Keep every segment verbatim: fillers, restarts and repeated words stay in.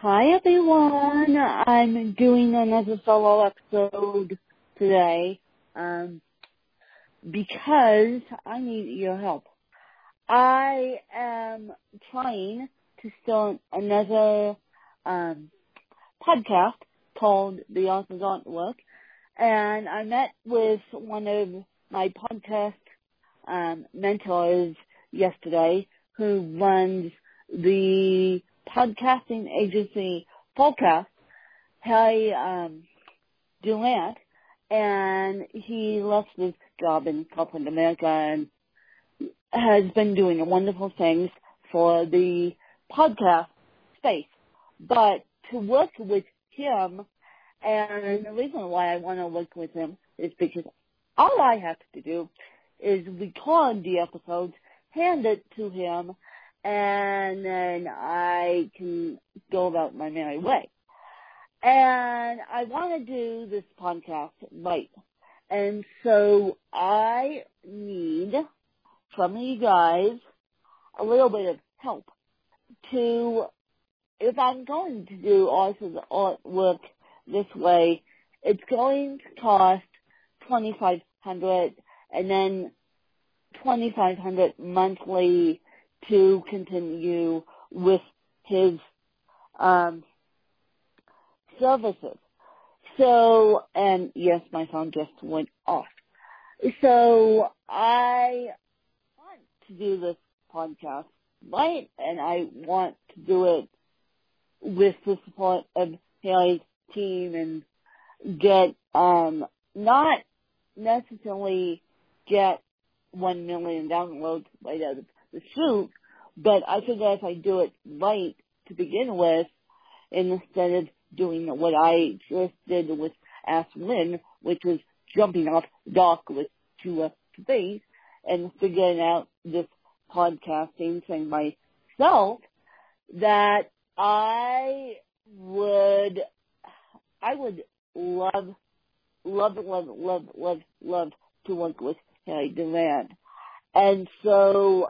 Hi everyone, I'm doing another solo episode today um, because I need your help. I am trying to start another um, podcast called The Author's Artwork, and I met with one of my podcast um, mentors yesterday who runs the podcasting agency Podcast, Harry um, Durant, and he left his job in corporate America and has been doing wonderful things for the podcast space. But to work with him, and the reason why I want to work with him is because all I have to do is record the episodes, hand it to him, and then I can go about my merry way. And I want to do this podcast right. And so I need from you guys a little bit of help to, if I'm going to do Author's Artwork this way, it's going to cost twenty-five hundred dollars and then twenty-five hundred dollars monthly to continue with his um, services. So, and yes, my phone just went off. So I want to do this podcast right, and I want to do it with the support of Harry's team and get, um, not necessarily get one million downloads right out of the chute, but I figure if I do it right to begin with, instead of doing what I just did with Ask Lynn, which was jumping off the dock with two uh, feet and figuring out this podcasting thing myself, that I would, I would love, love, love, love, love, love to work with Harry Durant. And so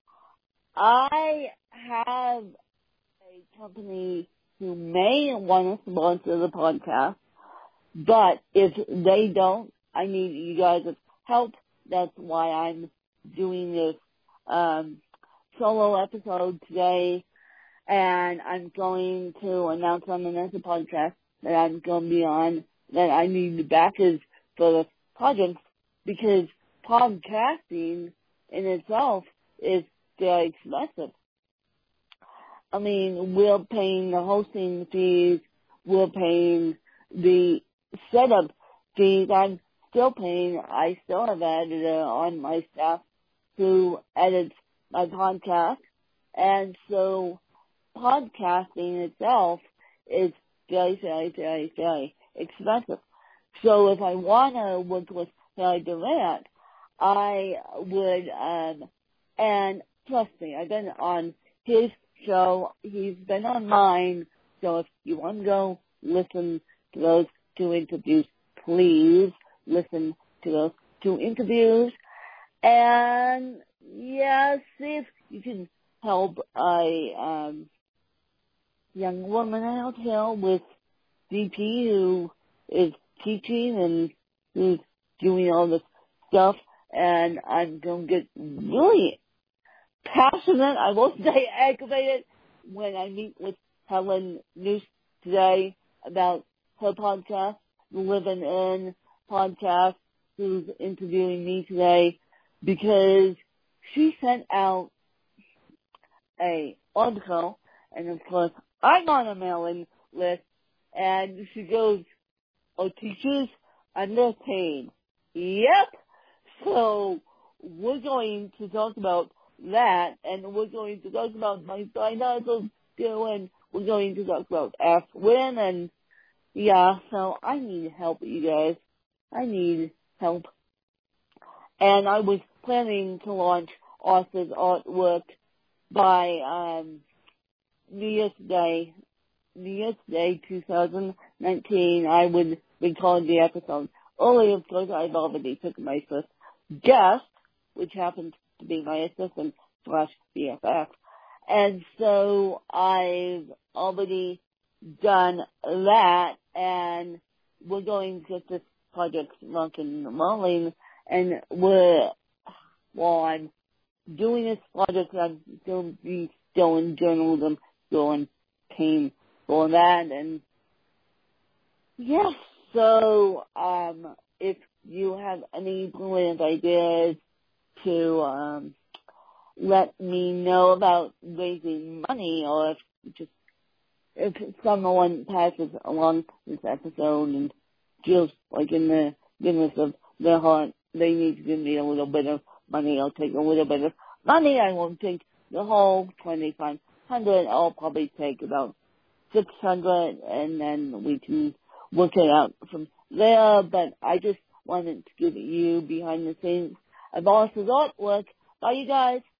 I have a company who may want to sponsor the podcast, but if they don't, I need you guys' help. That's why I'm doing this um, solo episode today, and I'm going to announce on the next podcast that I'm going to be on, that I need the backers for the project, because podcasting in itself is very expensive. I mean, we're paying the hosting fees, we're paying the setup fees. I'm still paying, I still have an editor on my staff who edits my podcast. And so podcasting itself is very, very, very, very expensive. So if I want to work with Harry Durant, I would, um, and trust me, I've been on his show, he's been on mine, so if you want to go listen to those two interviews, please listen to those two interviews, and yeah, see if you can help a um, young woman out here with D P who is teaching and who's doing all this stuff, and I'm going to get really passionate, I won't say aggravated, when I meet with Helen Noose today about her podcast, the Living In podcast, who's interviewing me today, because she sent out a article, and of course I'm on a mailing list, and she goes, "Oh, teachers, underpaid." Yep. So we're going to talk about that, and we're going to talk about my side hustle too, and we're going to talk about Ask Lynn, and yeah, so I need help, you guys. I need help. And I was planning to launch Author's Artwork by um, New Year's Day, New Year's Day two thousand nineteen. I would record the episode early, of course. I've already took my first guest, which happens to be my assistant slash B F F. And so I've already done that, and we're going to get this project rocking and rolling, and we're, while I'm doing this project, I'm still be still in journalism, still in paying for that, and yes, so um, if you have any brilliant ideas to um, let me know about raising money, or if just if someone passes along this episode and feels like in the goodness of their heart they need to give me a little bit of money, I'll take a little bit of money. I won't take the whole twenty-five hundred. I'll probably take about six hundred, and then we can work it out from there. But I just wanted to give you behind the scenes of Alice's artwork. Bye, you guys.